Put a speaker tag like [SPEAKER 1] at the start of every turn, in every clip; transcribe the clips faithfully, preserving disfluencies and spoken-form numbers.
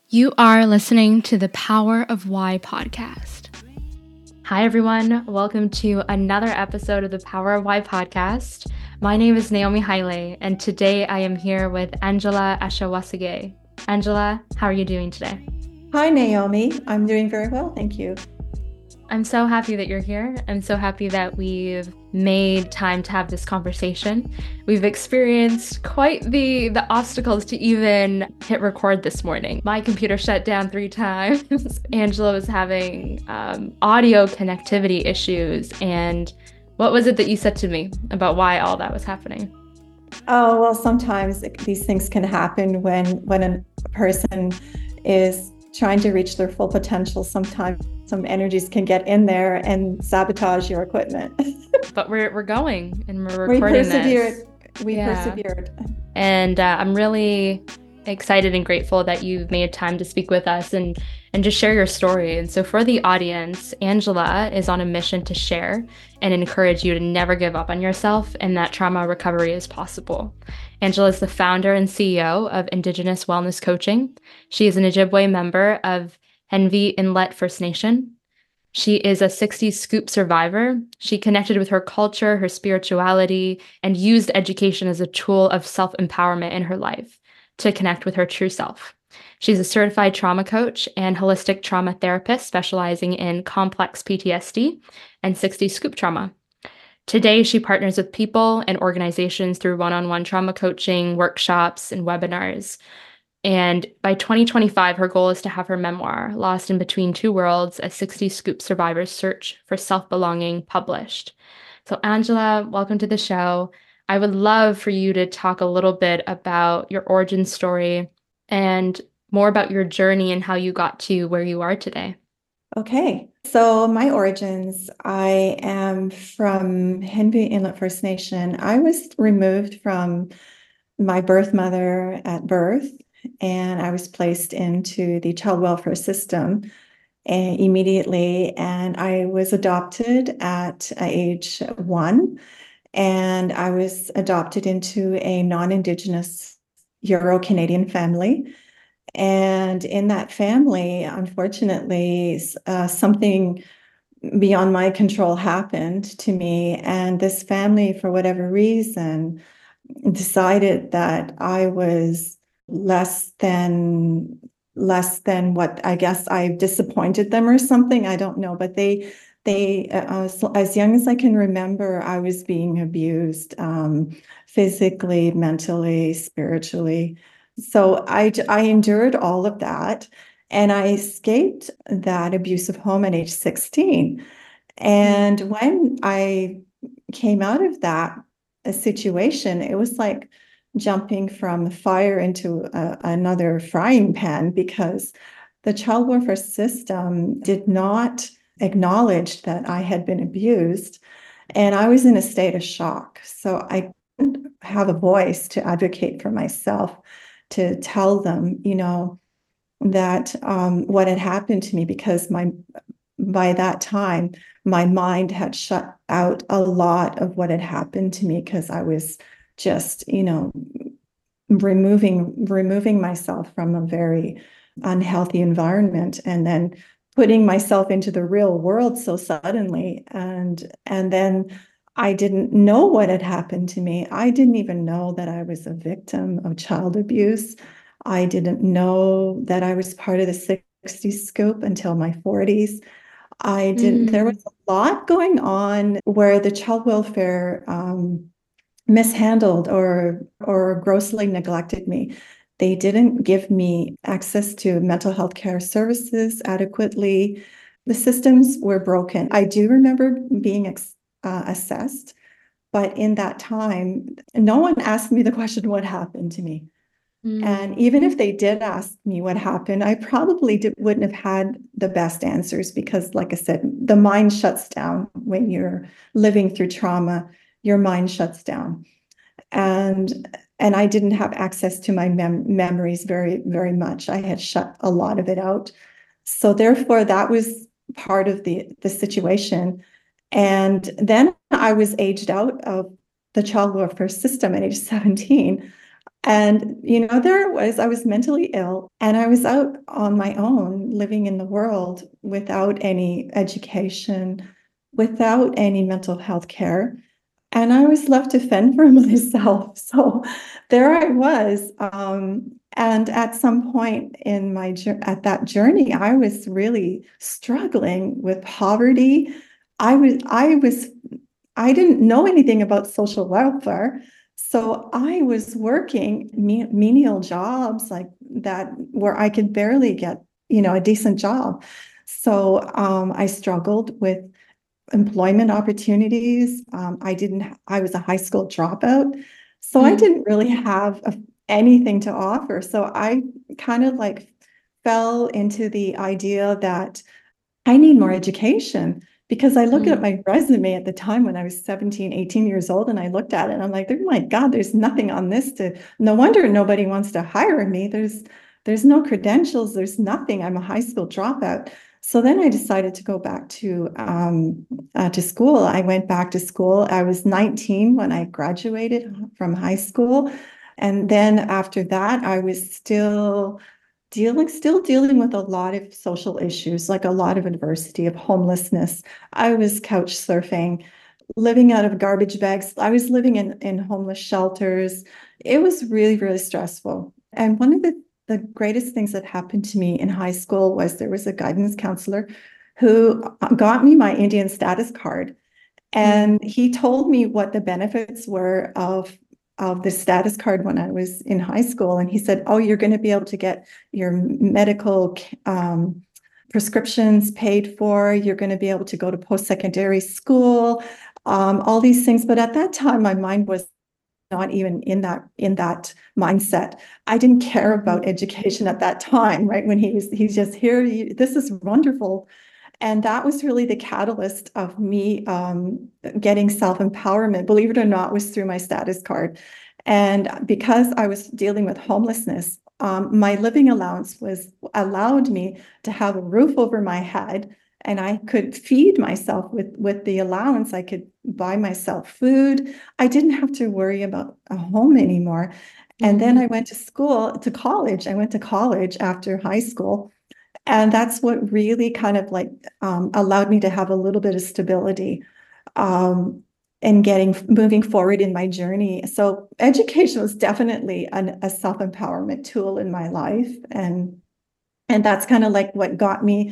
[SPEAKER 1] You are listening to the Power of Why podcast. Hi, everyone. Welcome to another episode of the Power of Why podcast. My name is Naomi Haile, and today I am here with Angela Ashawasige. Angela, how are you doing today?
[SPEAKER 2] Hi, Naomi. I'm doing very well, thank you.
[SPEAKER 1] I'm so happy that you're here. I'm so happy that we've made time to have this conversation. We've experienced quite the the obstacles to even hit record this morning. My computer shut down three times. Angela was having um, audio connectivity issues. And what was it that you said to me about why all that was happening?
[SPEAKER 2] Oh, well, sometimes these things can happen when when a person is trying to reach their full potential. Sometimes some energies can get in there and sabotage your equipment.
[SPEAKER 1] But we're we're going and we're
[SPEAKER 2] we
[SPEAKER 1] recording
[SPEAKER 2] persevered.
[SPEAKER 1] this.
[SPEAKER 2] We
[SPEAKER 1] Yeah.
[SPEAKER 2] persevered.
[SPEAKER 1] And uh, I'm really excited and grateful that you've made time to speak with us and and just share your story. And so for the audience, Angela is on a mission to share and encourage you to never give up on yourself and that trauma recovery is possible. Angela is the founder and C E O of Indigenous Wellness Coaching. She is an Ojibwe member of Henvi Inlet First Nation. She is a sixties scoop survivor. She connected with her culture, her spirituality, and used education as a tool of self-empowerment in her life to connect with her true self. She's a certified trauma coach and holistic trauma therapist specializing in complex P T S D and sixties scoop trauma. Today, she partners with people and organizations through one-on-one trauma coaching, workshops, and webinars. And by twenty twenty-five, her goal is to have her memoir, Lost in Between Two Worlds, a sixties scoop survivor's search for self-belonging, published. So Angela, welcome to the show. I would love for you to talk a little bit about your origin story and more about your journey and how you got to where you are today.
[SPEAKER 2] Okay, so my origins, I am from Henvi Inlet First Nation. I was removed from my birth mother at birth, and I was placed into the child welfare system and immediately, and I was adopted at age one, and I was adopted into a non-Indigenous Euro-Canadian family. And in that family, unfortunately, uh, something beyond my control happened to me. And this family, for whatever reason, decided that I was less than less than what I guess I disappointed them or something. I don't know, but they they uh, so as young as I can remember, I was being abused um, physically, mentally, spiritually. So I I endured all of that, and I escaped that abusive home at age sixteen. And when I came out of that a situation, it was like jumping from fire into a, another frying pan because the child welfare system did not acknowledge that I had been abused. And I was in a state of shock. So I didn't have a voice to advocate for myself, to tell them, you know, that um, what had happened to me, because my by that time, my mind had shut out a lot of what had happened to me because I was just, you know, removing removing myself from a very unhealthy environment and then putting myself into the real world so suddenly. And and then I didn't know what had happened to me. I didn't even know that I was a victim of child abuse. I didn't know that I was part of the sixties scoop until my forties. I didn't, there was a lot going on where the child welfare um, mishandled or or grossly neglected me. They didn't give me access to mental health care services adequately. The systems were broken. I do remember being ex- uh, assessed, but in that time, no one asked me the question, what happened to me?
[SPEAKER 1] Mm.
[SPEAKER 2] And even if they did ask me what happened, I probably did, wouldn't have had the best answers because, like I said, the mind shuts down when you're living through trauma. Your mind shuts down, and and I didn't have access to my mem- memories very very much. I had shut a lot of it out, so therefore that was part of the the situation. And then I was aged out of the child welfare system at age seventeen. And, you know, there it was, I was mentally ill and I was out on my own living in the world without any education, without any mental health care. And I was left to fend for myself. So there I was. Um, and at some point in my at that journey, I was really struggling with poverty. I was I was I didn't know anything about social welfare. So I was working menial jobs like that where I could barely get, you know, a decent job. So um, I struggled with employment opportunities. Um, I didn't, I was a high school dropout. So I
[SPEAKER 1] Mm,
[SPEAKER 2] didn't really have a, anything to offer. So I kind of like fell into the idea that I need more education because I look at
[SPEAKER 1] mm,
[SPEAKER 2] my resume at the time when I was seventeen, eighteen years old, and I looked at it and I'm like, oh my God, there's nothing on this to, no wonder nobody wants to hire me. There's there's no credentials, there's nothing. I'm a high school dropout. So then I decided to go back to um, uh, to school. I went back to school. I was nineteen when I graduated from high school. And then after that, I was still dealing still dealing with a lot of social issues, like a lot of adversity of homelessness. I was couch surfing, living out of garbage bags. I was living in, in homeless shelters. It was really, really stressful. And one of the, the greatest things that happened to me in high school was there was a guidance counselor who got me my Indian status card.
[SPEAKER 1] mm,
[SPEAKER 2] And he told me what the benefits were of of the status card when I was in high school. And he said, "Oh, you're going to be able to get your medical um, prescriptions paid for. You're going to be able to go to post-secondary school, um, all these things." But at that time, my mind was not even in that in that mindset. I didn't care
[SPEAKER 1] mhm,
[SPEAKER 2] about education at that time, right? When he was, he's just here. You, this is wonderful. And that was really the catalyst of me um, getting self-empowerment, believe it or not, was through my status card. And because I was dealing with homelessness, um, my living allowance was allowed me to have a roof over my head, and I could feed myself with, with the allowance. I could buy myself food. I didn't have to worry about a home anymore. And then
[SPEAKER 1] mm,
[SPEAKER 2] I went to school, to college. I went to college after high school. And that's what really kind of like um, allowed me to have a little bit of stability um, in getting moving forward in my journey. So education was definitely an, a self-empowerment tool in my life. And and that's kind of like what got me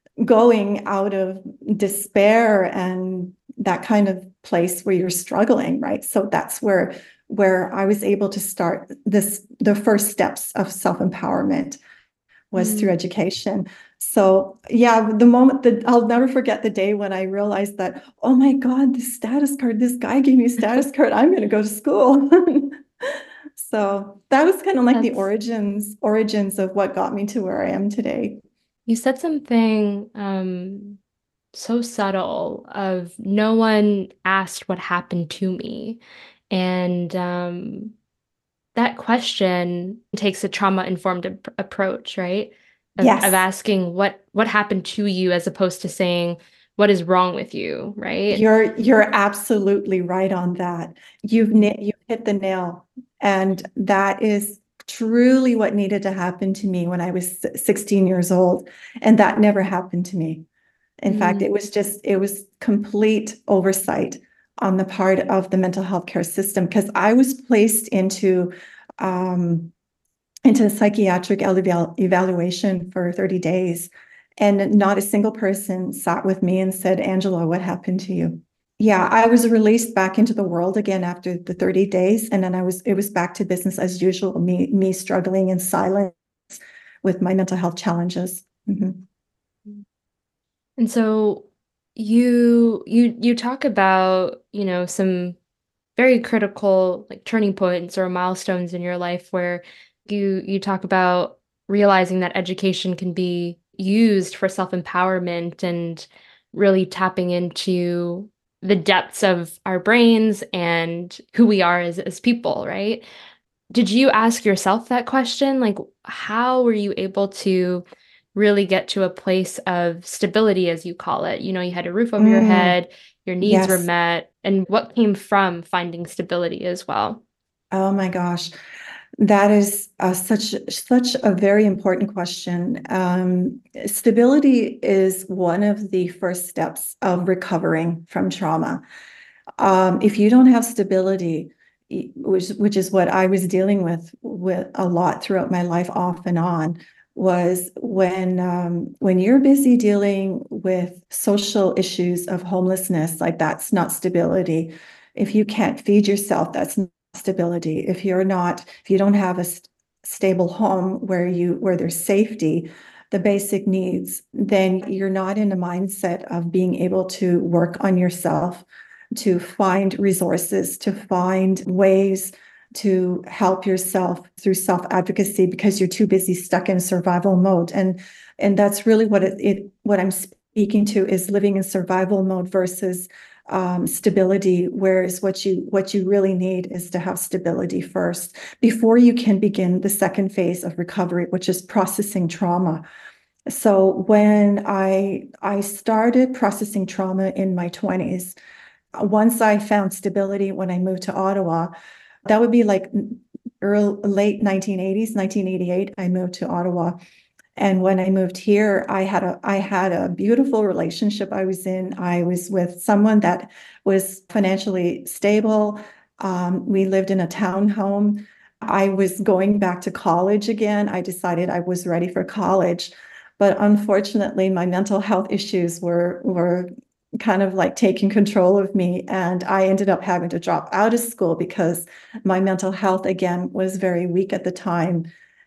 [SPEAKER 2] going out of despair and that kind of place where you're struggling, right? So that's where where I was able to start this, the first steps of self-empowerment was through
[SPEAKER 1] mm.
[SPEAKER 2] education. So yeah, the moment that I'll never forget the day when I realized that, oh my God, this status card, this guy gave me a status card, I'm going to go to school. So that was kind of like the
[SPEAKER 1] That's,
[SPEAKER 2] origins, origins of what got me to where I am today.
[SPEAKER 1] you said something um so subtle of no one asked what happened to me. And um that question takes a trauma-informed ap approach, right? Of of
[SPEAKER 2] Yes,
[SPEAKER 1] asking what what happened to you as opposed to saying what is wrong with you, right?
[SPEAKER 2] you're you're absolutely right on that. You've you've hit the nail, and that is truly what needed to happen to me when I was sixteen years old, and that never happened to me. In fact,
[SPEAKER 1] Mm,
[SPEAKER 2] it was just, it was complete oversight on the part of the mental health care system because I was placed into um, into a psychiatric eval evaluation for thirty days. And not a single person sat with me and said, Angela, what happened to you? Yeah, I was released back into the world again after the thirty days. And then I was, it was back to business as usual, me, me struggling in silence with my mental health challenges. Mhm.
[SPEAKER 1] And so you you you talk about, you know, some very critical like turning points or milestones in your life where you you talk about realizing that education can be used for self-empowerment and really tapping into the depths of our brains and who we are as as people, right? Did you ask yourself that question? Like, how were you able to really get to a place of stability, as you call it? You know, you had a roof over your
[SPEAKER 2] Mm,
[SPEAKER 1] head, your needs were
[SPEAKER 2] yes.
[SPEAKER 1] met, and what came from finding stability as well?
[SPEAKER 2] Oh my gosh. That is uh, such such a very important question. Um, stability is one of the first steps of recovering from trauma. Um, if you don't have stability, which which is what I was dealing with with a lot throughout my life, off and on, was when um, when you're busy dealing with social issues of homelessness, like that's not stability. If you can't feed yourself, that's not stability. If you're not, if you don't have a st- stable home where you where there's safety, the basic needs, then you're not in a mindset of being able to work on yourself, to find resources, to find ways to help yourself through self-advocacy because you're too busy stuck in survival mode. And and that's really what it, it what I'm speaking to is living in survival mode versus um, stability. Whereas what you what you really need is to have stability first before you can begin the second phase of recovery, which is processing trauma. So when I I started processing trauma in my twenties, once I found stability when I moved to Ottawa, that would be like early, late nineteen eighties, nineteen eighty-eight, I moved to Ottawa. And when I moved here, I had a I had a beautiful relationship I was in. I was with someone that was financially stable. Um, we lived in a townhome. I was going back to college again. I decided I was ready for college. But unfortunately, my mental health issues were were kind of like taking control of me. And I ended up having to drop out of school because my mental health, again, was very weak at the time.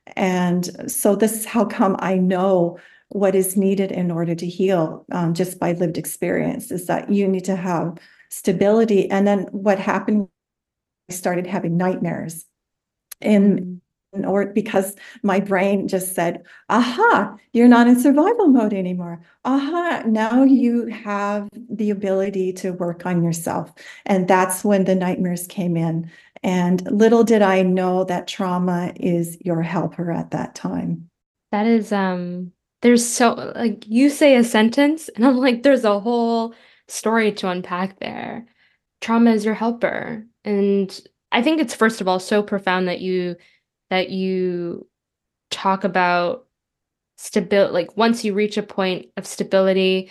[SPEAKER 2] And so this is how come I know what is needed in order to heal, um, just by lived experience, is that you need to have stability. And then what happened, I started having nightmares. And
[SPEAKER 1] Mm.
[SPEAKER 2] or because my brain just said, aha, you're not in survival mode anymore. Aha, now you have the ability to work on yourself. And that's when the nightmares came in. And little did I know that trauma is your helper at that time.
[SPEAKER 1] That is, um, there's so, like, you say a sentence, and I'm like, there's a whole story to unpack there. Trauma is your helper. And I think it's, first of all, so profound that you that you talk about stability, like once you reach a point of stability,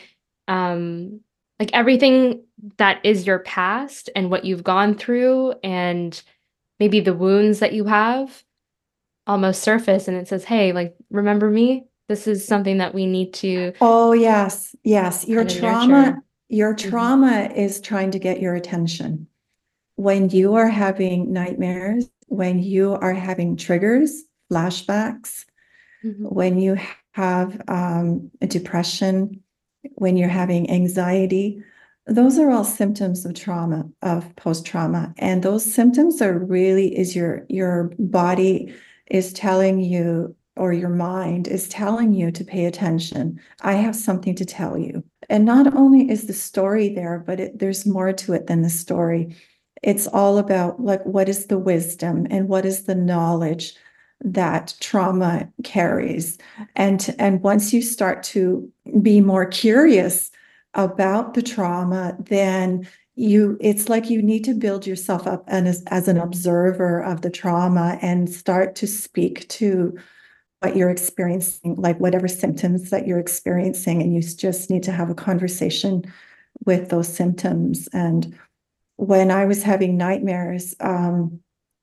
[SPEAKER 1] um, like everything that is your past and what you've gone through and maybe the wounds that you have almost surface and it says, hey, like, remember me? This is something that we need to
[SPEAKER 2] Oh, yes, yes. Your
[SPEAKER 1] kind of nurture.
[SPEAKER 2] trauma, your
[SPEAKER 1] Hmm.
[SPEAKER 2] trauma is trying to get your attention. When you are having nightmares, when you are having triggers, flashbacks,
[SPEAKER 1] Hmm.
[SPEAKER 2] when you have um, a depression, when you're having anxiety, those are all symptoms of trauma, of post-trauma. And those symptoms are really is your your body is telling you, or your mind is telling you to pay attention. I have something to tell you. And not only is the story there, but it, there's more to it than the story. It's all about like what is the wisdom and what is the knowledge that trauma carries. And, and once you start to be more curious about the trauma, then you it's like you need to build yourself up and as, as an observer of the trauma and start to speak to what you're experiencing, like whatever symptoms that you're experiencing, and you just need to have a conversation with those symptoms. And when I was having nightmares, um,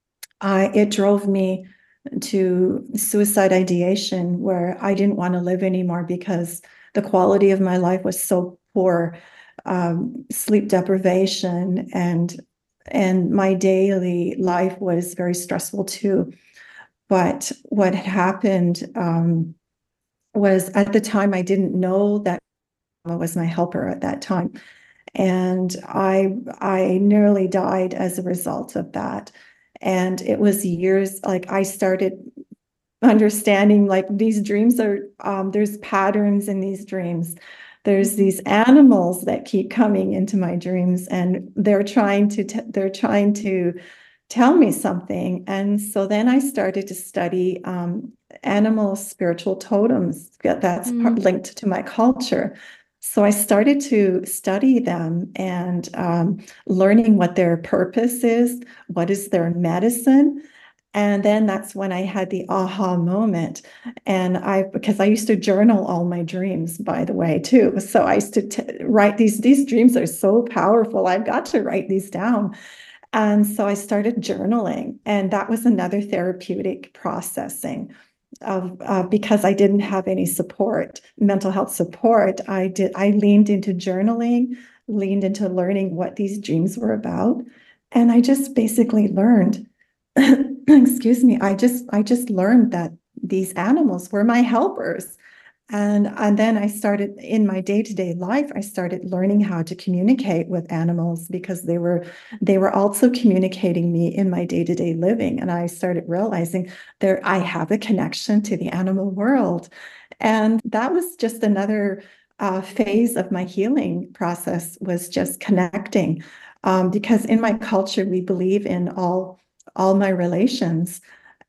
[SPEAKER 2] I it drove me to suicide ideation where I didn't want to live anymore because the quality of my life was so poor, um, sleep deprivation, and and my daily life was very stressful too. But what had happened um, was at the time I didn't know that trauma was my helper at that time, and I I nearly died as a result of that. And it was years like I started understanding like these dreams are um, there's patterns in these dreams. There's
[SPEAKER 1] Hmm.
[SPEAKER 2] these animals that keep coming into my dreams, and they're trying to t- they're trying to tell me something. And so then I started to study um, animal spiritual totems. That's part,
[SPEAKER 1] Mm.
[SPEAKER 2] linked to my culture. So I started to study them and um, learning what their purpose is, what is their medicine. And then that's when I had the aha moment. And I, because I used to journal all my dreams, by the way, too. So I used to t- write these, these dreams are so powerful. I've got to write these down. And so I started journaling, and that was another therapeutic processing of uh, because I didn't have any support, mental health support. I did, I leaned into journaling, leaned into learning what these dreams were about. And I just basically learned, excuse me, I just I just learned that these animals were my helpers. And, and then I started in my day-to-day life, I started learning how to communicate with animals because they were they were also communicating me in my day-to-day living. And I started realizing there I have a connection to the animal world. And that was just another uh, phase of my healing process, was just connecting. Um, because in my culture, we believe in all all my relations.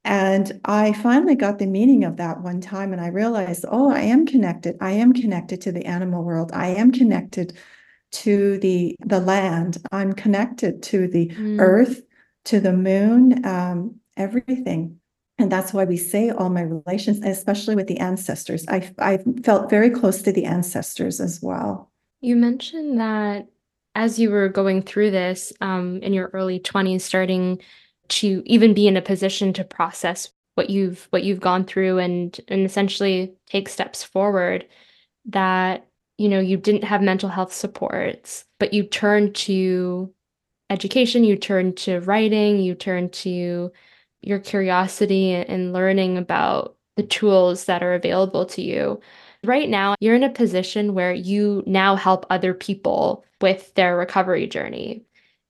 [SPEAKER 2] And I finally got the meaning of that one time, and I realized, oh, I am connected. I am connected to the animal world. I am connected to the the land. I'm connected to the
[SPEAKER 1] Mm.
[SPEAKER 2] earth, to the moon, um, everything. And that's why we say all my relations, especially with the ancestors. I I felt very close to the ancestors as well.
[SPEAKER 1] You mentioned that as you were going through this um, in your early twenties, starting to even be in a position to process what you've what you've gone through and and essentially take steps forward, that you know you didn't have mental health supports, but you turned to education, you turned to writing, you turned to your curiosity and learning about the tools that are available to you. Right now, you're in a position where you now help other people with their recovery journey.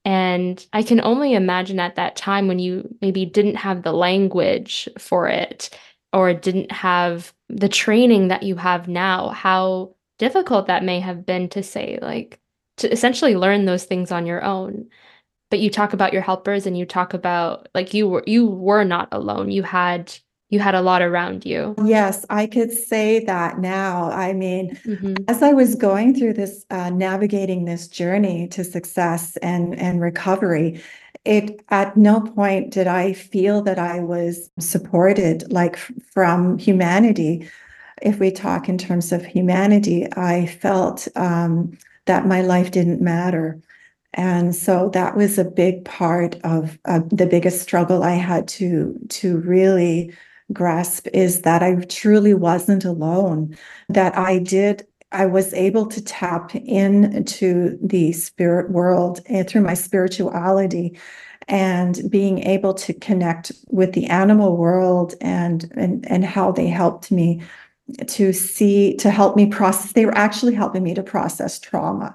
[SPEAKER 1] And I can only imagine at that time when you maybe didn't have the language for it or didn't have the training that you have now, how difficult that may have been to say, like, to essentially learn those things on your own. But you talk about your helpers and you talk about like you were you were not alone. You had you had a lot around you.
[SPEAKER 2] Yes, I could say that now. I mean,
[SPEAKER 1] Hmm.
[SPEAKER 2] as I was going through this, uh, navigating this journey to success and, and recovery, it at no point did I feel that I was supported, like f- from humanity. If we talk in terms of humanity, I felt um, that my life didn't matter. And so that was a big part of uh, the biggest struggle I had to to really grasp, is that I truly wasn't alone, that I did I was able to tap into the spirit world and through my spirituality, and being able to connect with the animal world, and and and how they helped me to see, to help me process. They were actually helping me to process trauma.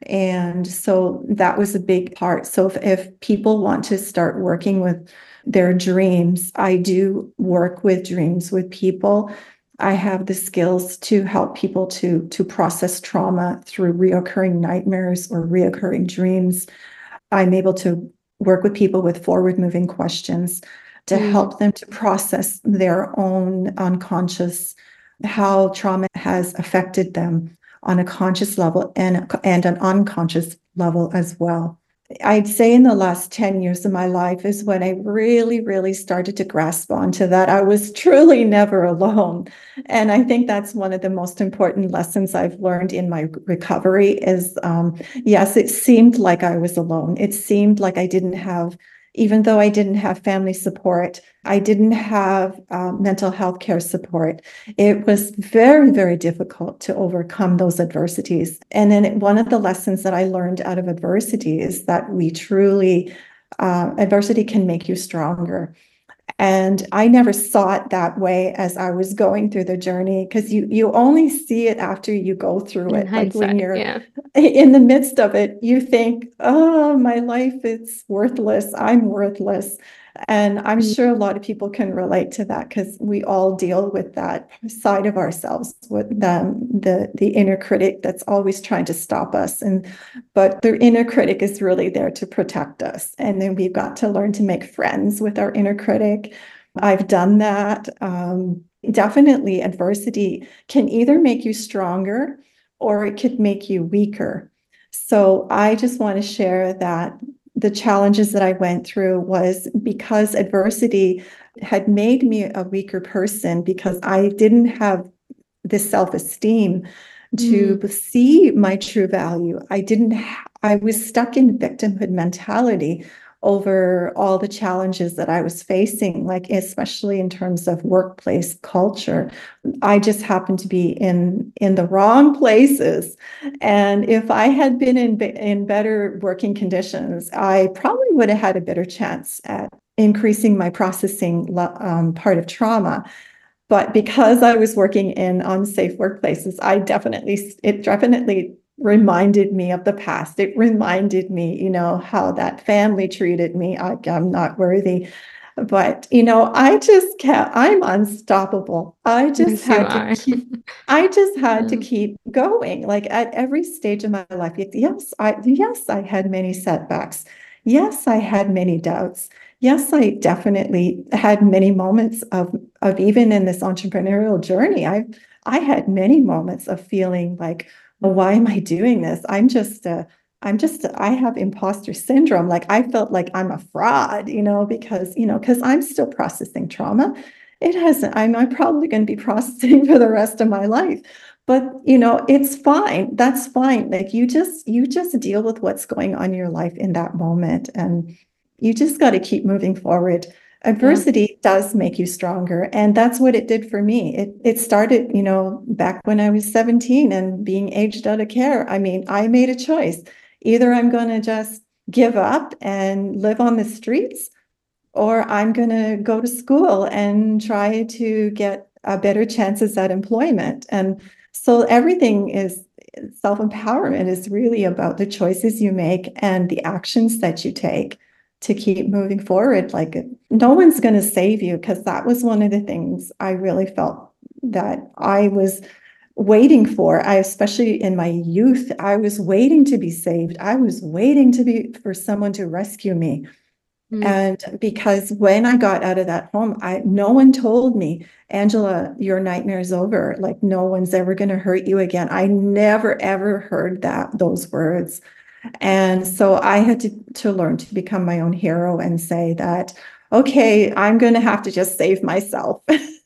[SPEAKER 2] And so that was a big part. So if, if people want to start working with their dreams, I do work with dreams with people. I have the skills to help people to, to process trauma through reoccurring nightmares or reoccurring dreams. I'm able to work with people with forward moving questions to
[SPEAKER 1] Mm.
[SPEAKER 2] help them to process their own unconscious, how trauma has affected them on a conscious level and, and an unconscious level as well. I'd say in the last ten years of my life is when I really, really started to grasp onto that I was truly never alone. And I think that's one of the most important lessons I've learned in my recovery is, um, yes, it seemed like I was alone. It seemed like I didn't have, even though I didn't have family support, I didn't have uh, mental health care support. It was very, very difficult to overcome those adversities. And then it, one of the lessons that I learned out of adversity is that we truly, uh, adversity can make you stronger. And I never saw it that way as I was going through the journey, because you you only see it after you go through
[SPEAKER 1] In
[SPEAKER 2] it. Like when
[SPEAKER 1] hindsight,
[SPEAKER 2] you're
[SPEAKER 1] yeah.
[SPEAKER 2] in the midst of it, you think, oh, my life is worthless. I'm worthless. And I'm
[SPEAKER 1] Mm.
[SPEAKER 2] sure a lot of people can relate to that, because we all deal with that side of ourselves, with the, the, the inner critic that's always trying to stop us. And but the inner critic is really there to protect us. And then we've got to learn to make friends with our inner critic. I've done that. Um, definitely, adversity can either make you stronger or it could make you weaker. So I just want to share that the challenges that I went through was because adversity had made me a weaker person because I didn't have this self-esteem
[SPEAKER 1] Mm,
[SPEAKER 2] to see my true value. I didn't, ha- I was stuck in victimhood mentality over all the challenges that I was facing, like especially in terms of workplace culture. I just happened to be in in the wrong places. And if I had been in in better working conditions, I probably would have had a better chance at increasing my processing um, part of trauma. But because I was working in unsafe workplaces, I definitely, it definitely reminded me of the past. It reminded me, you know, how that family treated me. I, I'm not worthy. But, you know, I just kept, I'm unstoppable. I just
[SPEAKER 1] yes, you
[SPEAKER 2] had to
[SPEAKER 1] are.
[SPEAKER 2] keep, I just had to
[SPEAKER 1] Yeah.
[SPEAKER 2] keep going. Like at every stage of my life, yes, I, yes, I had many setbacks. Yes, I had many doubts. Yes, I definitely had many moments of of even in this entrepreneurial journey. I I had many moments of feeling like, well, why am I doing this? I'm just a I'm just a, I have imposter syndrome. Like I felt like I'm a fraud, you know, because you know, because I'm still processing trauma. It hasn't. I'm, I'm probably going to be processing for the rest of my life. But you know, it's fine. That's fine. Like you just you just deal with what's going on in your life in that moment, and you just got to keep moving forward.
[SPEAKER 1] Yeah.
[SPEAKER 2] Adversity does make you stronger, and that's what it did for me. It it started, you know, back when I was seventeen and being aged out of care. I mean, I made a choice. Either I'm going to just give up and live on the streets, or I'm going to go to school and try to get uh, better chances at employment. And so everything is self-empowerment is really about the choices you make and the actions that you take to keep moving forward. Like no one's going to save you, because that was one of the things I really felt that I was waiting for. I, especially in my youth, I was waiting to be saved. I was waiting to be for someone to rescue me.
[SPEAKER 1] Mm,
[SPEAKER 2] And because when I got out of that home, I no one told me, Angela, your nightmare is over. Like no one's ever going to hurt you again. I never ever heard that those words. And so I had to to learn to become my own hero and say that, okay, I'm going to have to just save myself.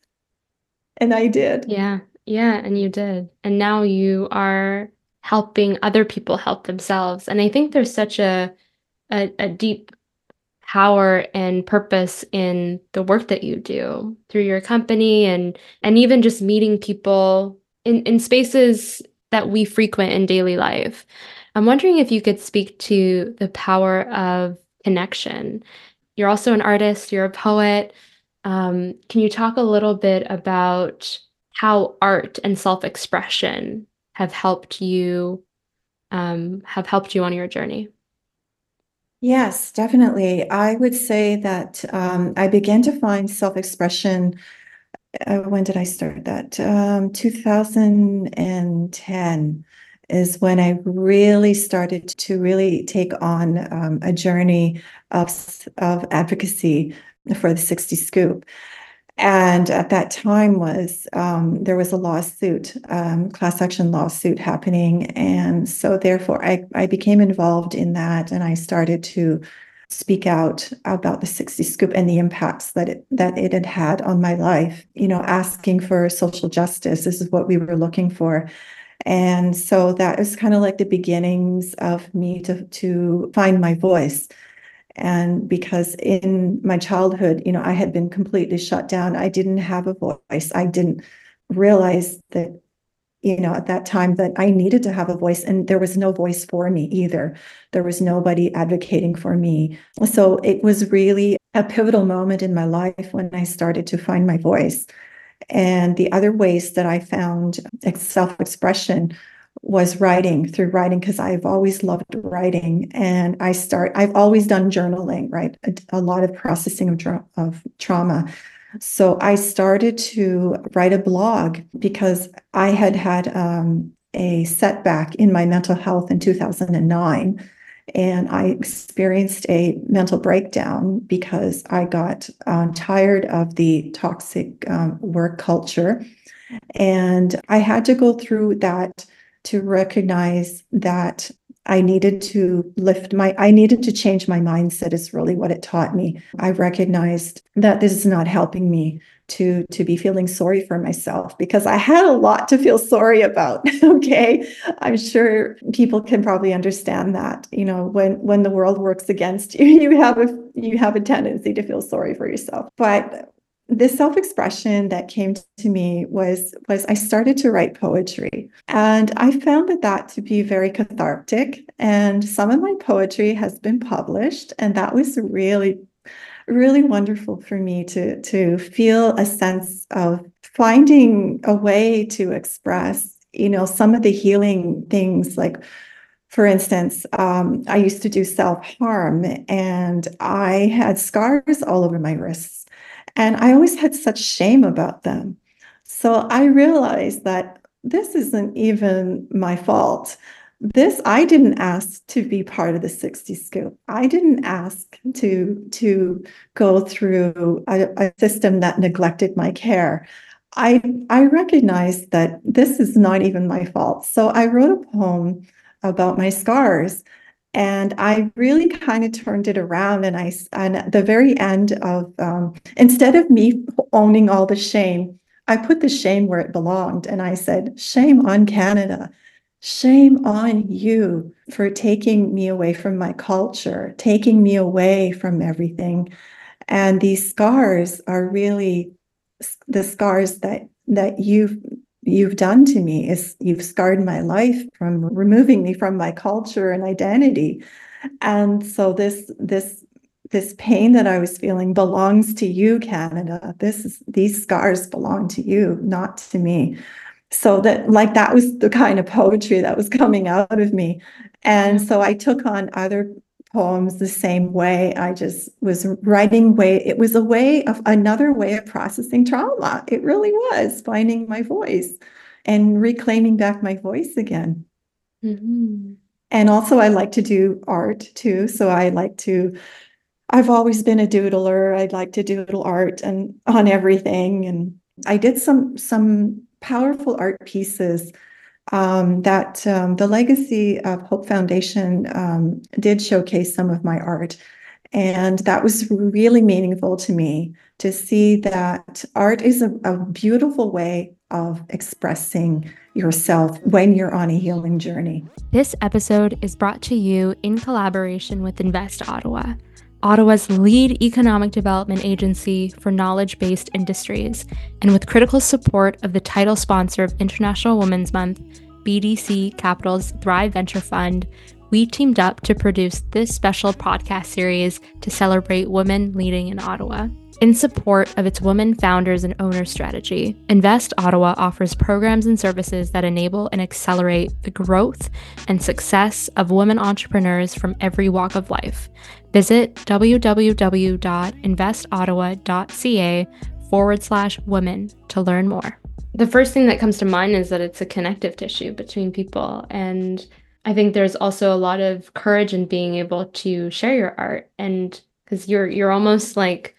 [SPEAKER 2] And I did.
[SPEAKER 1] yeah. Yeah. And you did. And now you are helping other people help themselves. And I think there's such a a, a deep power and purpose in the work that you do through your company and and even just meeting people in, in spaces that we frequent in daily life. I'm wondering if you could speak to the power of connection. You're also an artist, you're a poet. Um, can you talk a little bit about how art and self-expression have helped you um, have helped you on your journey?
[SPEAKER 2] Yes, definitely. I would say that um, I began to find self-expression. Uh, when did I start that? Um, two thousand ten is when I really started to really take on um, a journey of, of advocacy for the sixty Scoop. And at that time was um, there was a lawsuit, um, class action lawsuit happening. And so therefore I, I became involved in that, and I started to speak out about the sixty Scoop and the impacts that it that it had had on my life, you know, asking for social justice. This is what we were looking for. And so that was kind of like the beginnings of me to to find my voice. And because in my childhood, you know, I had been completely shut down. I didn't have a voice. I didn't realize that, you know, at that time that I needed to have a voice, and there was no voice for me either. There was nobody advocating for me. So it was really a pivotal moment in my life when I started to find my voice. And the other ways that I found self-expression was writing, through writing, because I've always loved writing. And I start, I've always done journaling, right? A, a lot of processing of, tra- of trauma. So I started to write a blog because I had had um, a setback in my mental health in two thousand nine. And I experienced a mental breakdown because I got um, tired of the toxic um, work culture. And I had to go through that to recognize that I needed to lift my, I needed to change my mindset is really what it taught me. I recognized that this is not helping me to, to be feeling sorry for myself because I had a lot to feel sorry about. Okay. I'm sure people can probably understand that, you know, when, when the world works against you, you have a, you have a tendency to feel sorry for yourself. But the self-expression that came to me was was I started to write poetry, and I found that that to be very cathartic, and some of my poetry has been published, and that was really really wonderful for me to to feel a sense of finding a way to express, you know, some of the healing things. Like, for instance, um, I used to do self-harm, and I had scars all over my wrists. And I always had such shame about them. So I realized that this isn't even my fault. This, I didn't ask to be part of the sixty Scoop. I didn't ask to, to go through a, a system that neglected my care. I, I recognized that this is not even my fault. So I wrote a poem about my scars. And I really kind of turned it around. And I, and at the very end of, um, instead of me owning all the shame, I put the shame where it belonged. And I said, shame on Canada. Shame on you for taking me away from my culture, taking me away from everything. And these scars are really the scars that that you've you've done to me. Is you've scarred my life from removing me from my culture and identity. And so this this this pain that I was feeling belongs to you, Canada. This is, these scars belong to you, not to me. So that, like, that was the kind of poetry that was coming out of me. And so I took on other poems the same way. I just was writing way, it was a way of another way of processing trauma. It really was finding my voice and reclaiming back my voice again. Mm-hmm. And also I like to do art too. So I like to, I've always been a doodler. I'd like to doodle art and on everything. And I did some, some powerful art pieces um, that um, the Legacy of Hope Foundation um, did showcase some of my art. And that was really meaningful to me to see that art is a, a beautiful way of expressing yourself when you're on a healing journey.
[SPEAKER 1] This episode is brought to you in collaboration with Invest Ottawa, Ottawa's lead economic development agency for knowledge-based industries, and with critical support of the title sponsor of International Women's Month, B D C Capital's Thrive Venture Fund, we teamed up to produce this special podcast series to celebrate women leading in Ottawa. In support of its women founders and owners strategy, Invest Ottawa offers programs and services that enable and accelerate the growth and success of women entrepreneurs from every walk of life. Visit www.investottawa.ca forward slash women to learn more. The first thing that comes to mind is that it's a connective tissue between people. And I think there's also a lot of courage in being able to share your art. And because you're you're almost like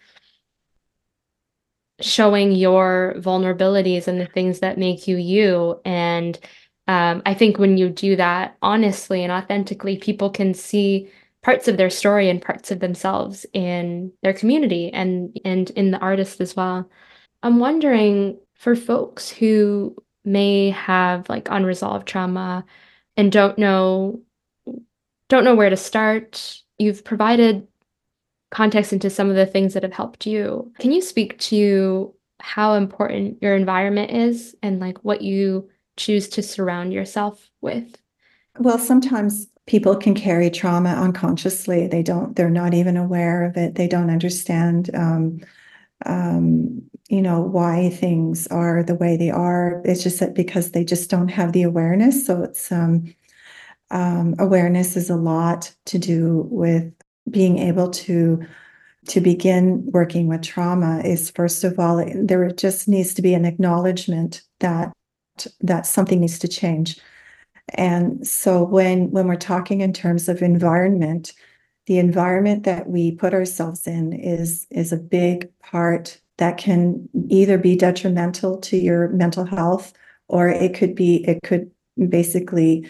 [SPEAKER 1] showing your vulnerabilities and the things that make you you. And um, I think when you do that honestly and authentically, people can see parts of their story and parts of themselves in their community and and in the artist as well. I'm wondering, for folks who may have like unresolved trauma and don't know don't know where to start, you've provided context into some of the things that have helped you. Can you speak to how important your environment is and like what you choose to surround yourself with?
[SPEAKER 2] Well, sometimes people can carry trauma unconsciously. They don't, they're not even aware of it. They don't understand um, um, you know, why things are the way they are. It's just that because they just don't have the awareness. So it's um, um, awareness is a lot to do with being able to to begin working with trauma. Is first of all, there just needs to be an acknowledgement that that something needs to change. And so when when we're talking in terms of environment, the environment that we put ourselves in is is a big part that can either be detrimental to your mental health, or it could be, it could basically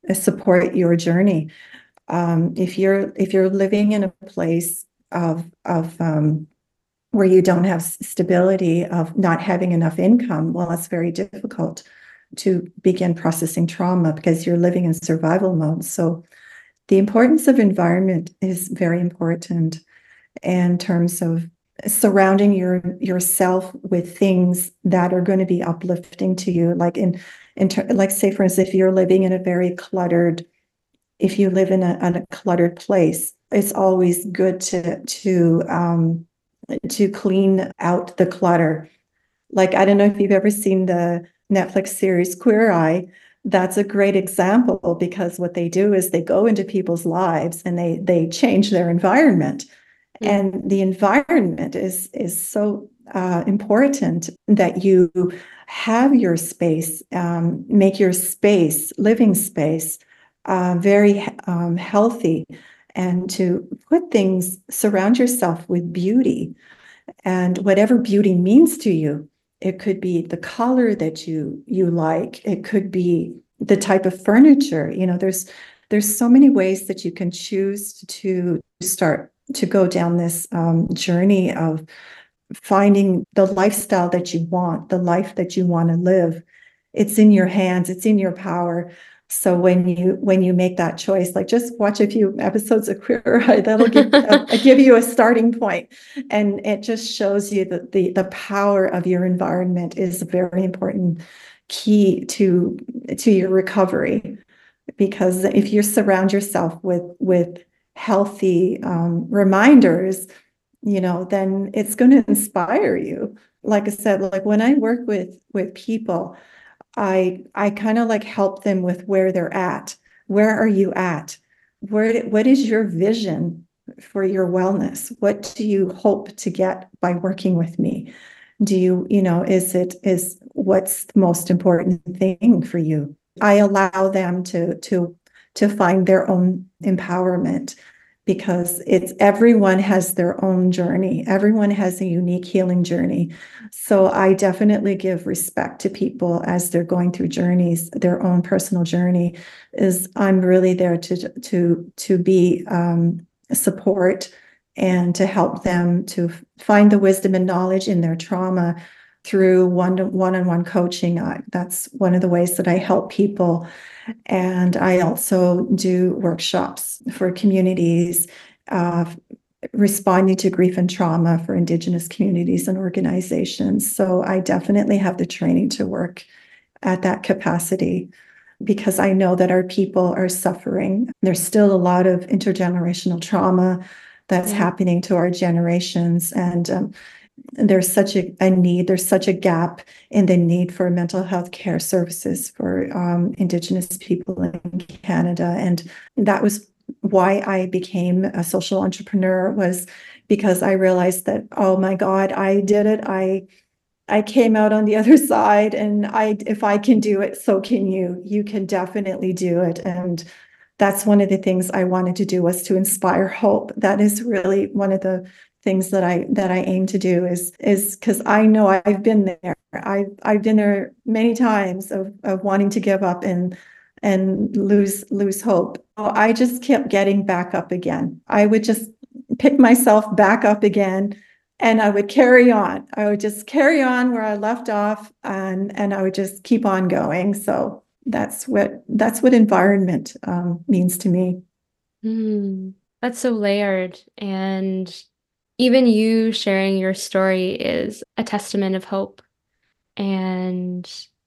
[SPEAKER 2] support your journey. Um, if you're if you're living in a place of of um, where you don't have stability, of not having enough income, well, it's very difficult to begin processing trauma because you're living in survival mode. So the importance of environment is very important in terms of surrounding your yourself with things that are going to be uplifting to you. Like in in ter- like say for instance, if you're living in a very cluttered, if you live in a, in a cluttered place, it's always good to to um, to clean out the clutter. Like, I don't know if you've ever seen the Netflix series Queer Eye. That's a great example because what they do is they go into people's lives and they they change their environment.
[SPEAKER 1] Mm.
[SPEAKER 2] And the environment is is so uh, important that you have your space, um, make your space, living space, uh, very um, healthy, and to put things, surround yourself with beauty and whatever beauty means to you. It could be the color that you you like. It could be the type of furniture. You know, there's there's so many ways that you can choose to start to go down this um, journey of finding the lifestyle that you want, the life that you want to live. It's in your hands, it's in your power. So when you when you make that choice, like just watch a few episodes of Queer Eye, that'll give uh, give you a starting point, and it just shows you that the the power of your environment is a very important key to to your recovery. Because if you surround yourself with with healthy um, reminders, you know, then it's going to inspire you. Like I said, like when I work with with people, I I kind of like help them with where they're at. Where are you at? Where what is your vision for your wellness? What do you hope to get by working with me? Do you, you know, is it is what's the most important thing for you? I allow them to to to find their own empowerment because it's everyone has their own journey. Everyone has a unique healing journey. So I definitely give respect to people as they're going through journeys, their own personal journey. Is I'm really there to to to be um, support and to help them to find the wisdom and knowledge in their trauma through one one-on-one coaching. I, that's one of the ways that I help people. And I also do workshops for communities, uh, responding to grief and trauma for Indigenous communities and organizations. So I definitely have the training to work at that capacity because I know that our people are suffering. There's still a lot of intergenerational trauma that's
[SPEAKER 1] Yeah.
[SPEAKER 2] happening to our generations. And um, there's such a, a need, there's such a gap in the need for mental health care services for um, Indigenous people in Canada. And that was why I became a social entrepreneur, was because I realized that, oh my God, I did it. I I came out on the other side, and I if I can do it, so can you. You can definitely do it. And that's one of the things I wanted to do, was to inspire hope. That is really one of the things that I that I aim to do, is is because I know I've been there. I've I've been there many times of of wanting to give up and and lose lose hope. So I just kept getting back up again. I would just pick myself back up again, and I would carry on. I would just carry on where I left off, and and I would just keep on going. So that's what that's what environment um, means to me.
[SPEAKER 1] Mm, that's so layered. And even you sharing your story is a testament of hope and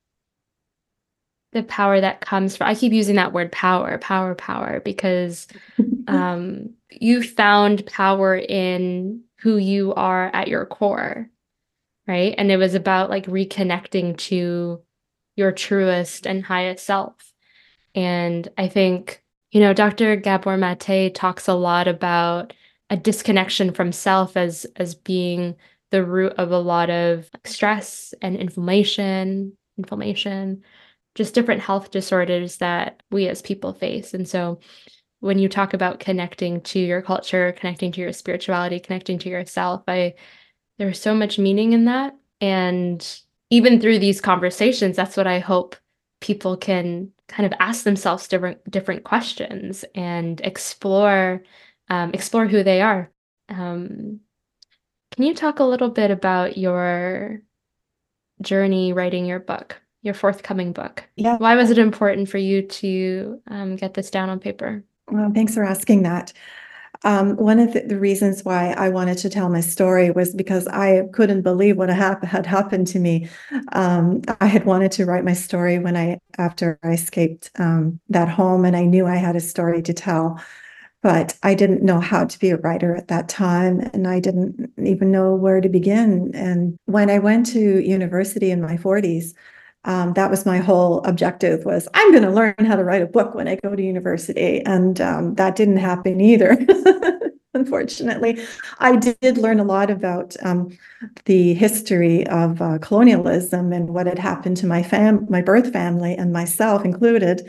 [SPEAKER 1] the power that comes from, I keep using that word power, power, power, because um, you found power in who you are at your core, right? And it was about like reconnecting to your truest and highest self. And I think, you know, Doctor Gabor Mate talks a lot about a disconnection from self as as being the root of a lot of stress and inflammation, inflammation, just different health disorders that we as people face. And so when you talk about connecting to your culture, connecting to your spirituality, connecting to yourself, I there's so much meaning in that. And even through these conversations, that's what I hope people can kind of ask themselves different different questions and explore um, explore who they are. Um, can you talk a little bit about your journey writing your book, your forthcoming book?
[SPEAKER 2] Yeah.
[SPEAKER 1] Why was it important for you to um, get this down on paper?
[SPEAKER 2] Well, thanks for asking that. Um, one of the, the reasons why I wanted to tell my story was because I couldn't believe what hap- had happened to me. Um, I had wanted to write my story when I, after I escaped um, that home, and I knew I had a story to tell, but I didn't know how to be a writer at that time, and I didn't even know where to begin. And when I went to university in my forties, um, that was my whole objective was I'm going to learn how to write a book when I go to university. And um, that didn't happen either. Unfortunately, I did learn a lot about um, the history of uh, colonialism and what had happened to my fam, my birth family, and myself included.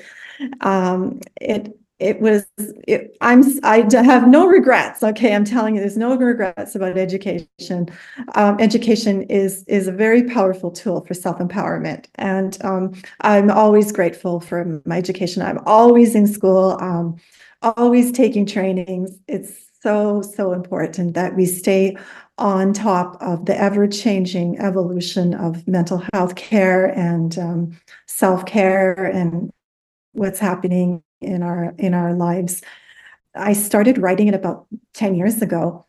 [SPEAKER 2] Um, it it was it, I'm I have no regrets. Okay, I'm telling you, there's no regrets about education. Um, education is is a very powerful tool for self-empowerment, and um, I'm always grateful for my education. I'm always in school, um, always taking trainings. It's so so important that we stay on top of the ever-changing evolution of mental health care and um, self-care and what's happening in our in our lives. I started writing it about ten years ago,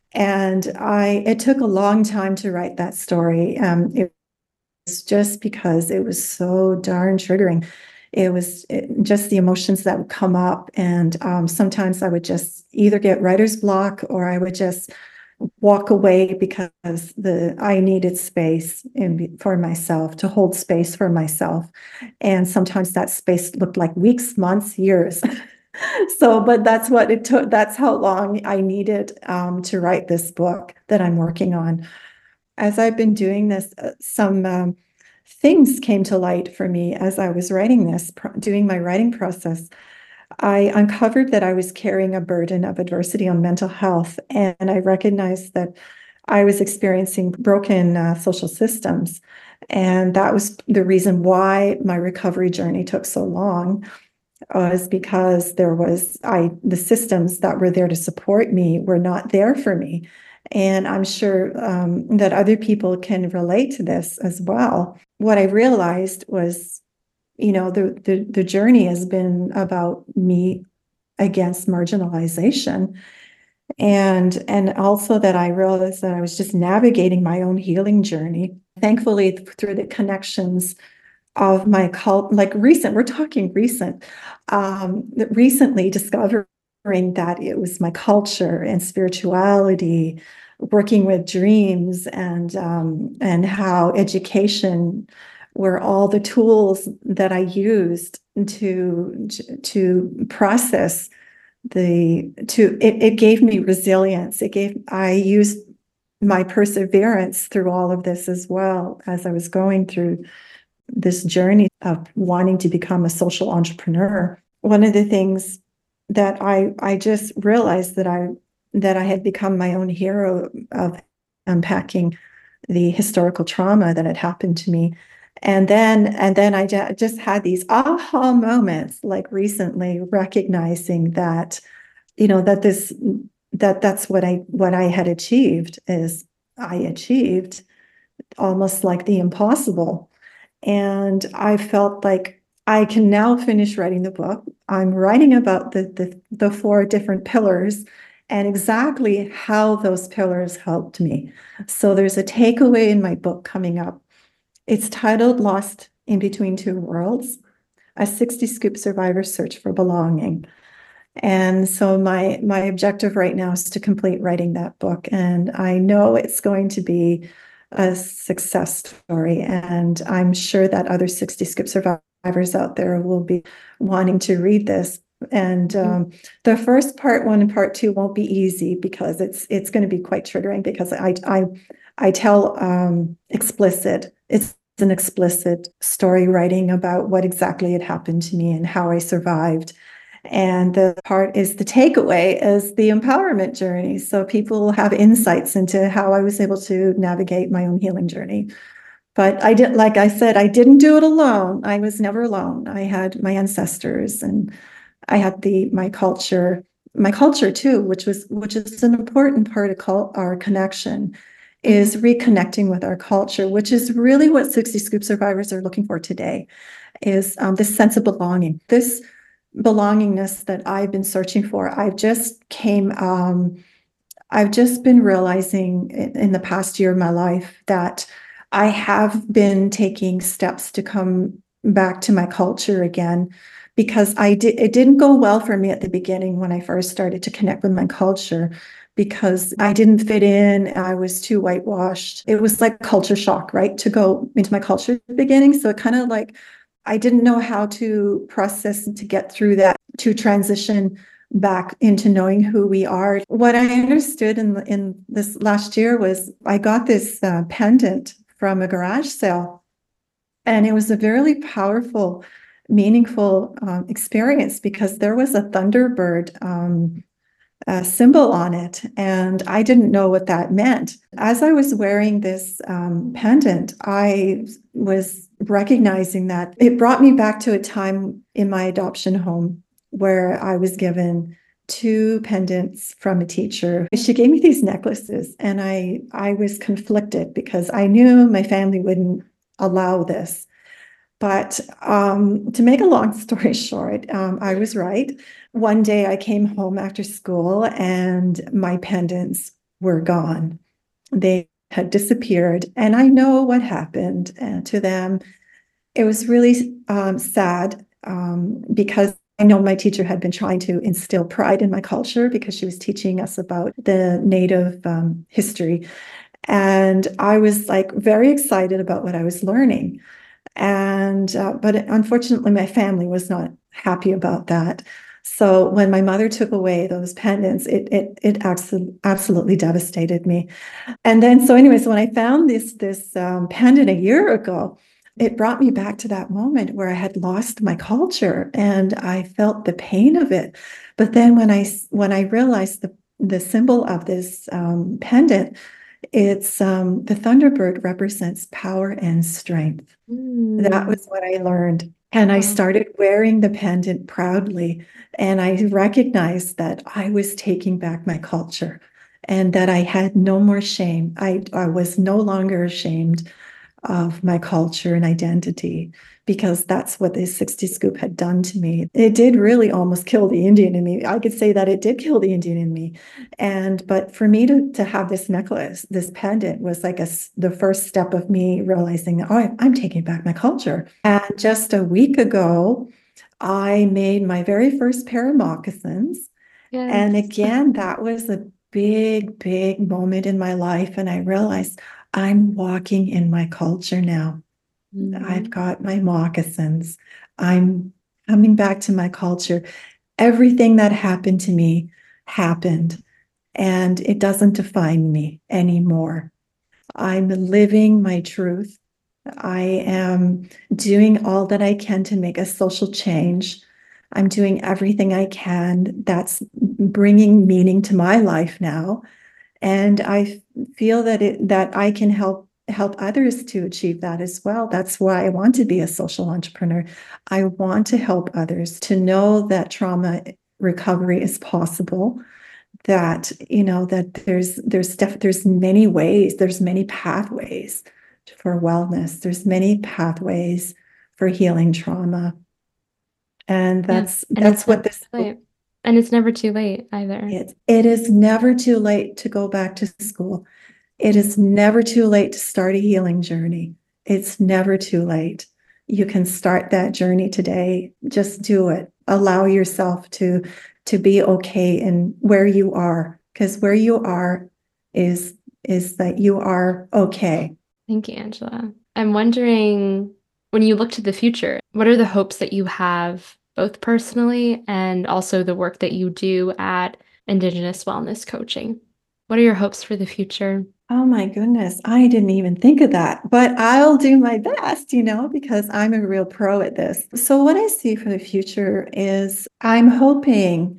[SPEAKER 2] and I it took a long time to write that story. Um, it was just because it was so darn triggering. It was it, just the emotions that would come up, and um, sometimes I would just either get writer's block or I would just walk away because the I needed space in for myself to hold space for myself. And sometimes that space looked like weeks, months, years. So, but that's what it took. That's how long I needed um, to write this book that I'm working on. As I've been doing this, uh, some um, things came to light for me as I was writing this, doing my writing process. I uncovered that I was carrying a burden of adversity on mental health, and I recognized that I was experiencing broken uh, social systems. And that was the reason why my recovery journey took so long, was because there was I the systems that were there to support me were not there for me. And I'm sure um, that other people can relate to this as well. What I realized was, you know, the, the the journey has been about me against marginalization, and and also that I realized that I was just navigating my own healing journey. Thankfully, through the connections of my cult, like recent, we're talking recent, um, recently discovering that it was my culture and spirituality, working with dreams, and um, and how education were all the tools that I used to to process the to it, it gave me resilience. It gave I used my perseverance through all of this as well as I was going through this journey of wanting to become a social entrepreneur. One of the things that I I just realized that I that I had become my own hero of unpacking the historical trauma that had happened to me. And then and then I just had these aha moments, like recently, recognizing that, you know, that this that that's what I what I had achieved is I achieved almost like the impossible. And I felt like I can now finish writing the book. I'm writing about the, the, the four different pillars and exactly how those pillars helped me. So there's a takeaway in my book coming up. It's titled Lost in Between Two Worlds, a sixty scoop survivor's search for belonging. And so my my objective right now is to complete writing that book. And I know it's going to be a success story. And I'm sure that other sixty scoop survivors out there will be wanting to read this. And um, the first part one and part two won't be easy because it's it's going to be quite triggering because I I I tell um, explicit, it's an explicit story writing about what exactly had happened to me and how I survived. And the part is the takeaway is the empowerment journey. So people will have insights into how I was able to navigate my own healing journey. But I did, like I said, I didn't do it alone. I was never alone. I had my ancestors and I had the my culture, my culture too, which was which is an important part of cult, our connection, is
[SPEAKER 1] Mhm.
[SPEAKER 2] reconnecting with our culture, which is really what sixty Scoop survivors are looking for today, is um, this sense of belonging, this belongingness that I've been searching for. I've just came, um, I've just been realizing in, in the past year of my life that I have been taking steps to come back to my culture again because I did it didn't go well for me at the beginning when I first started to connect with my culture because I didn't fit in. I was too whitewashed. It was like culture shock, right? To go into my culture at the beginning. So it kind of like I didn't know how to process and to get through that, to transition back into knowing who we are. What I understood in in this last year was I got this uh, pendant from a garage sale, and it was a very powerful, meaningful um, experience because there was a Thunderbird um, uh, symbol on it, and I didn't know what that meant. As I was wearing this um, pendant, I was recognizing that it brought me back to a time in my adoption home where I was given two pendants from a teacher. She gave me these necklaces, and I I was conflicted because I knew my family wouldn't allow this. But um, to make a long story short, um, I was right. One day I came home after school and my pendants were gone. They had disappeared, and I know what happened uh, to them. It was really um, sad um, because I know my teacher had been trying to instill pride in my culture because she was teaching us about the Native um, history. And I was like very excited about what I was learning. And uh, but unfortunately, my family was not happy about that. So when my mother took away those pendants, it it it absolutely absolutely devastated me. And then so, anyways, when I found this this um, pendant a year ago, it brought me back to that moment where I had lost my culture, and I felt the pain of it. But then when I when I realized the the symbol of this um, pendant, it's um, the Thunderbird represents power and strength. That
[SPEAKER 1] Mm.
[SPEAKER 2] was what I learned. And I
[SPEAKER 1] Wow.
[SPEAKER 2] started wearing the pendant proudly. And I recognized that I was taking back my culture and that I had no more shame. I, I was no longer ashamed of my culture and identity because that's what the sixty Scoop had done to me. It did really almost kill the Indian in me. I could say that it did kill the Indian in me. And but for me to to have this necklace, this pendant was like a the first step of me realizing that, oh, I'm taking back my culture. And just a week ago, I made my very first pair of moccasins.
[SPEAKER 1] Yes.
[SPEAKER 2] And again, that was a big, big moment in my life. And I realized I'm walking in my culture now. I've
[SPEAKER 1] Mhm.
[SPEAKER 2] got my moccasins. I'm coming back to my culture. Everything that happened to me happened, and it doesn't define me anymore. I'm living my truth. I am doing all that I can to make a social change. I'm doing everything I can that's bringing meaning to my life now. And I feel that it that I can help help others to achieve that as well. That's why I want to be a social entrepreneur. I want to help others to know that trauma recovery is possible, that you know that there's there's def- there's many ways, there's many pathways for wellness, there's many pathways for healing trauma, and
[SPEAKER 1] Yeah.
[SPEAKER 2] that's
[SPEAKER 1] And it's
[SPEAKER 2] that's
[SPEAKER 1] never
[SPEAKER 2] what
[SPEAKER 1] too
[SPEAKER 2] this book
[SPEAKER 1] late. And it's never too late either.
[SPEAKER 2] is. It is never too late to go back to school. It is never too late to start a healing journey. It's never too late. You can start that journey today. Just do it. Allow yourself to to be okay in where you are, because where you are is is that you are okay.
[SPEAKER 1] Thank you, Angela. I'm wondering, when you look to the future, what are the hopes that you have, both personally and also the work that you do at Indigenous Wellness Coaching? What are your hopes for the future?
[SPEAKER 2] Oh my goodness, I didn't even think of that, but I'll do my best, you know, because I'm a real pro at this. So what I see for the future is I'm hoping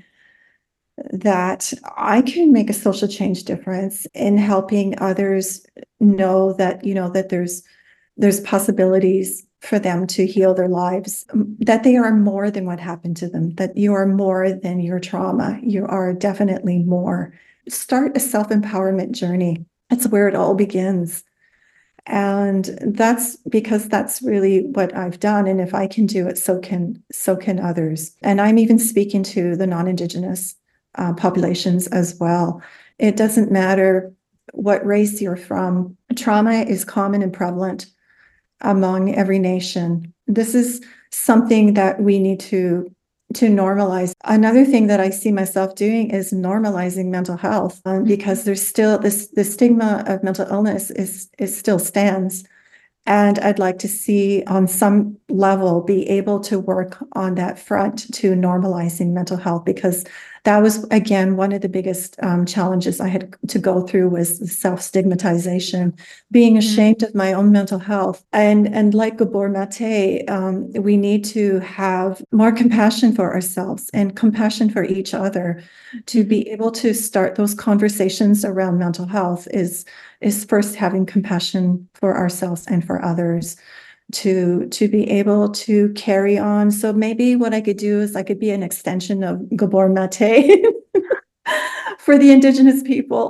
[SPEAKER 2] that I can make a social change difference in helping others know that, you know, that there's there's possibilities for them to heal their lives, that they are more than what happened to them, that you are more than your trauma. You are definitely more. Start a self-empowerment journey. That's where it all begins. And that's because that's really what I've done. And if I can do it, so can so can others. And I'm even speaking to the non-Indigenous uh, populations as well. It doesn't matter what race you're from. Trauma is common and prevalent among every nation. This is something that we need to to normalize. Another thing that I see myself doing is normalizing mental health, um, because there's still this the stigma of mental illness is is still stands. And I'd like to see on some level be able to work on that front to normalizing mental health, because that was, again, one of the biggest um, challenges I had to go through was self-stigmatization, being ashamed mm-hmm. of my own mental health. And, and like Gabor Mate, um, we need to have more compassion for ourselves and compassion for each other. To be able to start those conversations around mental health is, is first having compassion for ourselves and for others. To to be able to carry on. So maybe what I could do is I could be an extension of Gabor Mate for the Indigenous people,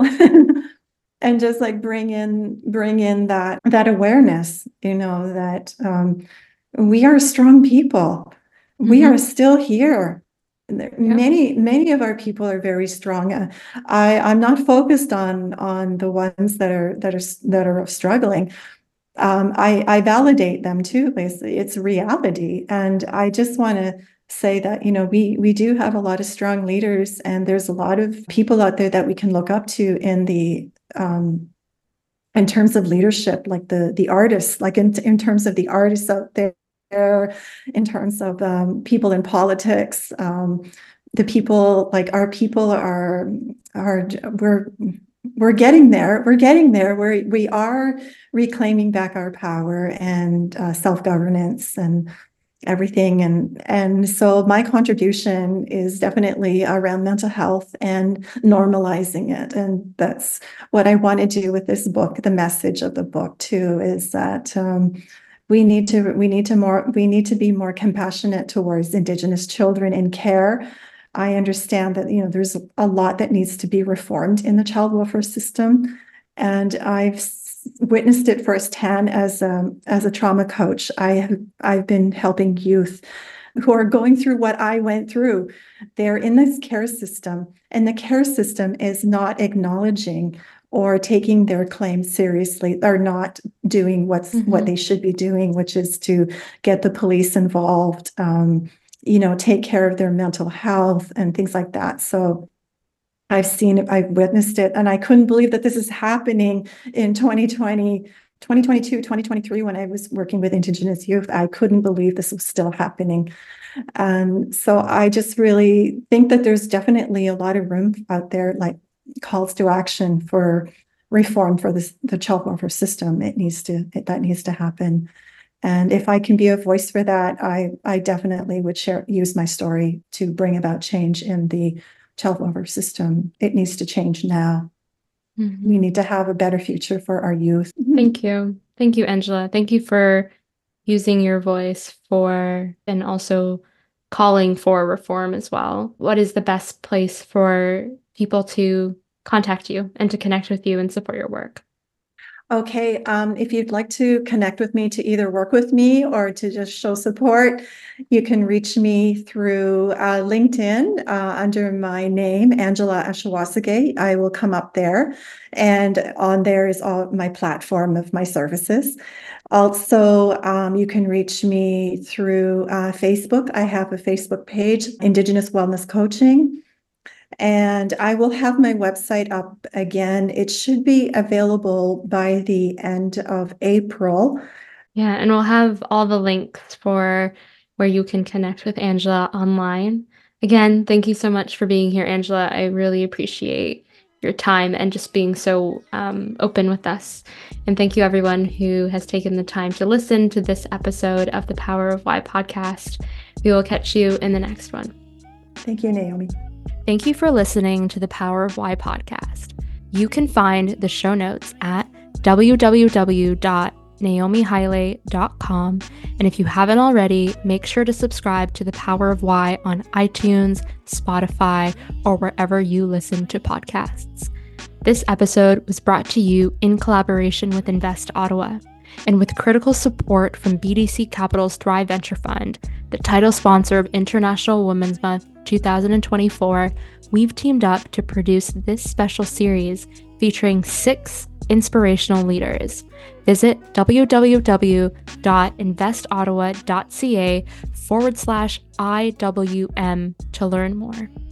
[SPEAKER 2] and just like bring in bring in that that awareness, you know, that um, we are strong people. Mm-hmm. We are still here. Yeah. Many many of our people are very strong. Uh, I I'm not focused on on the ones that are that are that are struggling. Um, I, I validate them too. Basically, it's reality. And I just want to say that, you know, we we do have a lot of strong leaders, and there's a lot of people out there that we can look up to in the um, in terms of leadership, like the the artists, like in in terms of the artists out there, in terms of um, people in politics, um, the people like our people are are we're. We're getting there. We're getting there. We're, we are reclaiming back our power and uh, self-governance and everything. And, and so my contribution is definitely around mental health and normalizing it. And that's what I want to do with this book. The message of the book too is that um, we need to we need to more we need to be more compassionate towards Indigenous children in care. I understand that, you know, there's a lot that needs to be reformed in the child welfare system, and I've witnessed it firsthand as a, as a trauma coach. I have I've been helping youth who are going through what I went through. They're in this care system, and the care system is not acknowledging or taking their claims seriously, or not doing what's mm-hmm. what they should be doing, which is to get the police involved. Um, you know, take care of their mental health and things like that. So I've seen it, I've witnessed it, and I couldn't believe that this is happening in twenty twenty, twenty twenty-two, twenty twenty-three, when I was working with Indigenous youth. I couldn't believe this was still happening. And so I just really think that there's definitely a lot of room out there, like calls to action for reform for this, the child welfare system. It needs to, it, that needs to happen. And if I can be a voice for that, I, I definitely would share, use my story to bring about change in the child welfare system. It needs to change now. Mm-hmm. We need to have a better future for our youth.
[SPEAKER 1] Thank you. Thank you, Angela. Thank you for using your voice for, and also calling for reform as well. What is the best place for people to contact you and to connect with you and support your work?
[SPEAKER 2] Okay, um, if you'd like to connect with me to either work with me or to just show support, you can reach me through uh, LinkedIn uh, under my name, Angela Ashawasage. I will come up there, and on there is all my platform of my services. Also, um, you can reach me through uh, Facebook. I have a Facebook page, Indigenous Wellness Coaching. And I will have my website up again. It should be available by the end of April.
[SPEAKER 1] Yeah, and we'll have all the links for where you can connect with Angela online. Again, thank you so much for being here, Angela. I really appreciate your time and just being so um, open with us. And thank you, everyone who has taken the time to listen to this episode of the Power of Why podcast. We will catch you in the next one.
[SPEAKER 2] Thank you, Naomi.
[SPEAKER 1] Thank you for listening to the Power of Why podcast. You can find the show notes at w w w dot naomi haile dot com. And if you haven't already, make sure to subscribe to The Power of Why on iTunes, Spotify, or wherever you listen to podcasts. This episode was brought to you in collaboration with Invest Ottawa and with critical support from B D C Capital's Thrive Venture Fund, the title sponsor of International Women's Month two thousand twenty-four. We've teamed up to produce this special series featuring six inspirational leaders. Visit www.investottawa.ca forward slash IWM to learn more.